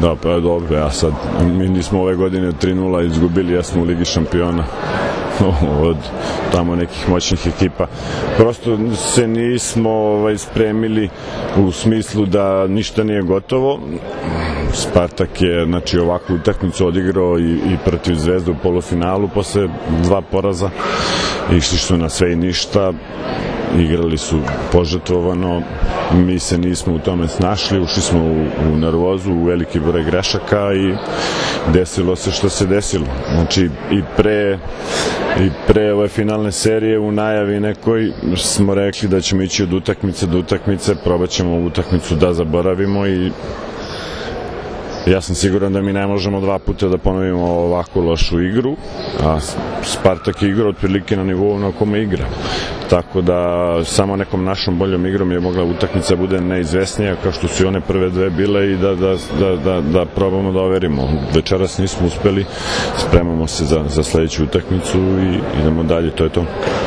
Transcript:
Da, pa dobro, ja sad, mi nismo ove godine 3-0 izgubili, jesmo u Ligi šampiona od tamo nekih moćnih ekipa. Prosto se nismo spremili u smislu da ništa nije gotovo. Spartak je ovakvu utakmicu odigrao i protiv Zvezde u polufinalu posle 2 poraza. Išli su na sve i ništa, igrali su požrtvovano, mi se nismo u tome snašli, ušli smo u nervozu, u veliki broj grešaka i desilo se što se desilo. Znači i pre ove finalne serije u najavi nekoj smo rekli da ćemo ići od utakmice do utakmice, probat ćemo ovu utakmicu da zaboravimo i ja sam siguran da mi ne možemo 2 puta da ponovimo ovako lošu igru, a Spartak je igrao otprilike na nivou na kome igra. Tako da samo nekom našom boljom igrom je mogla utakmica bude neizvesnija kao što su i one prve 2 bile i da probamo da overimo. Večeras nismo uspeli, spremamo se za sledeću utakmicu i idemo dalje, to je to.